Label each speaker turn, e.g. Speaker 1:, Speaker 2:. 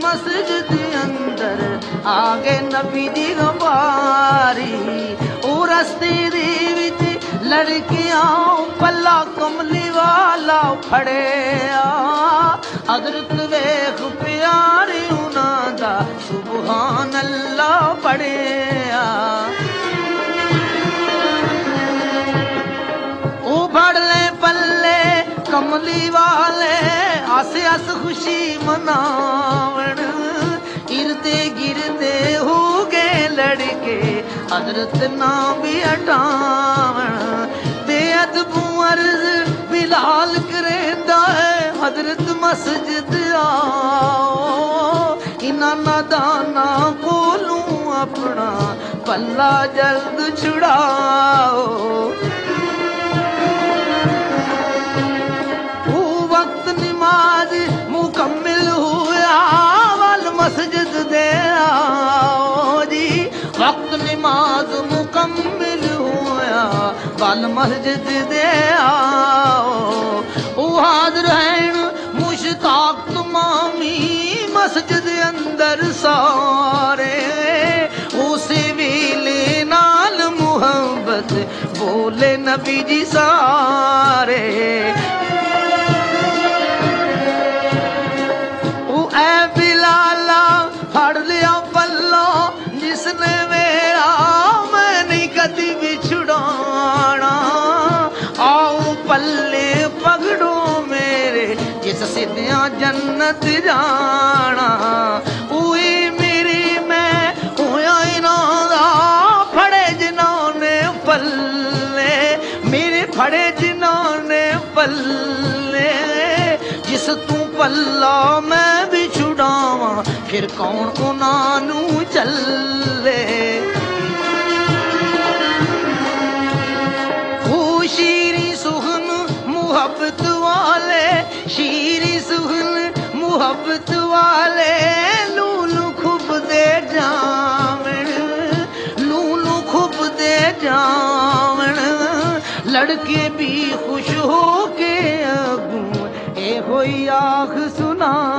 Speaker 1: मस्जिद अंदर आगे नबी दी गवारी ओ रस्ते दे विच लड़कियां पल्ला कमली वाला फड़िया हजरत वेख प्यारे उन्हां दा सुभान अल्लाह पढ़िया ओ फड़ ले पल्ले कमली वाले हस हस खुशी मनावण इरदे गिरदे हो गए लड़के हजरत ना भी हटावण बेअदबू अर्ज बिलाल करेंदा है हजरत मस्जिद आओ इना नादाना कोलू अपना पल्ला जल्द छुड़ाओ मुकम्मिल हुआ वल मस्जिद दे आओ जी वक्त नमाज मुकम्मिल हुआ वल मस्जिद दे आओ ओ हाज़िर हैं मुश्ताक तमामी मस्जिद अंदर सारे उसी वेले नाल मुहब्बत बोले नबी जी सारे फड़ लिया पल्ला जिसने मेरा मैं नहीं कदी भी छुड़ाना आओ पल्ले पगड़ो मेरे जिस सिद्धियां जन्नत जाना उही मेरी मैं होया इनादा फड़े जिन्होंने पल्ले मेरे फड़े जिन्होंने पल्ले जिस तू पल्ला मैं भी छुड़ावा फिर कौन उन्हां चले शीरी सुहन मुहब्बत वाले शीरी सुहन मुहब्बत वाले लूलू खुब दे जावण लूलू खुब दे जावण लड़के भी खुश हो के अगू ए होई आख सुना